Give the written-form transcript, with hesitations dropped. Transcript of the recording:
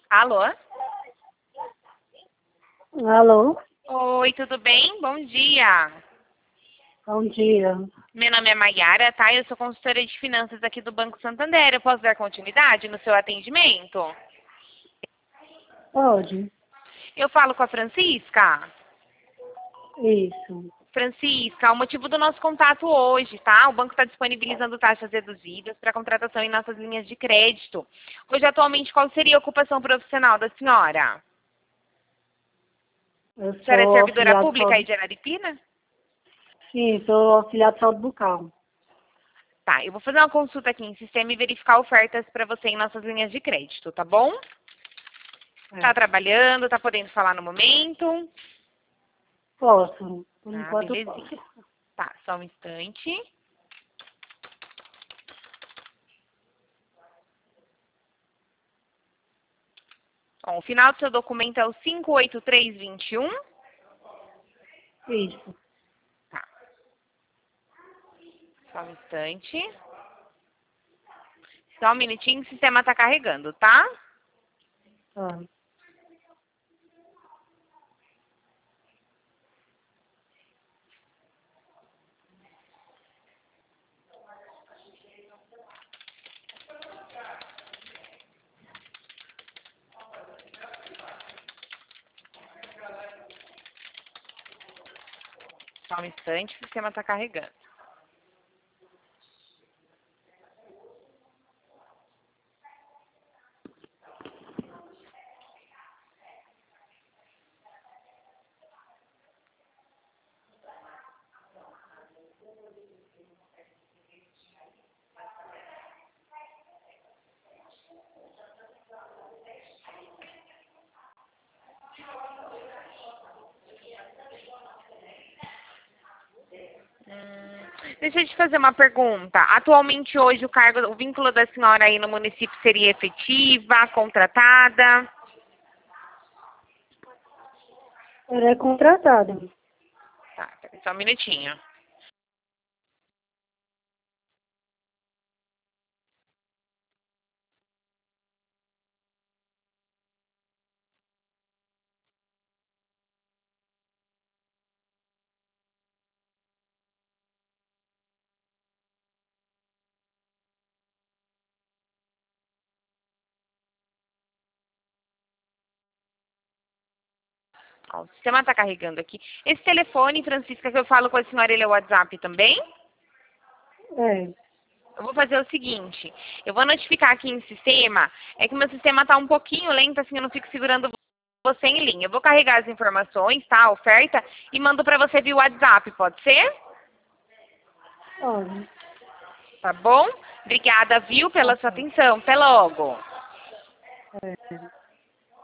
Alô? Alô, Oi, tudo bem? Bom dia. bom dia. Meu nome é Maiara, tá? Eu sou consultora de finanças aqui do Banco Santander. Eu posso dar continuidade no seu atendimento? Pode? Eu falo com a Francisca. Isso. Francisca, o motivo do nosso contato hoje, tá? O banco está disponibilizando taxas reduzidas para contratação em nossas linhas de crédito. Hoje, atualmente, qual seria a ocupação profissional da senhora? Eu A senhora é sou servidora auxiliar de pública aí saúde. de Araripina? Sim, sou auxiliar de saúde bucal. Tá, eu vou fazer uma consulta aqui em sistema e verificar ofertas para você em nossas linhas de crédito, tá bom? Tá É. trabalhando, tá podendo falar no momento? Posso. Por Ah, enquanto eu posso. belezinha. Tá, só um instante. Bom, o final do seu documento é o 58321. Isso. Tá, só um instante. Só um minutinho, o sistema tá carregando, tá? Tá. Só um instante, o sistema tá carregando. Deixa eu te fazer uma pergunta. Atualmente, hoje, o vínculo da senhora aí no município seria efetiva, contratada? Ela é contratada. Tá, peraí, só um minutinho. Ó, o sistema está carregando aqui. Esse telefone, Francisca, que eu falo com a senhora, ele é o WhatsApp também? É. Eu vou fazer o seguinte, eu vou notificar aqui em sistema, é que meu sistema está um pouquinho lento, assim, eu não fico segurando você em linha. Eu vou carregar as informações, tá, a oferta, e mando para você via WhatsApp, pode ser? Pode. Tá bom? Obrigada, viu, pela sua Ok. atenção. Até logo. É.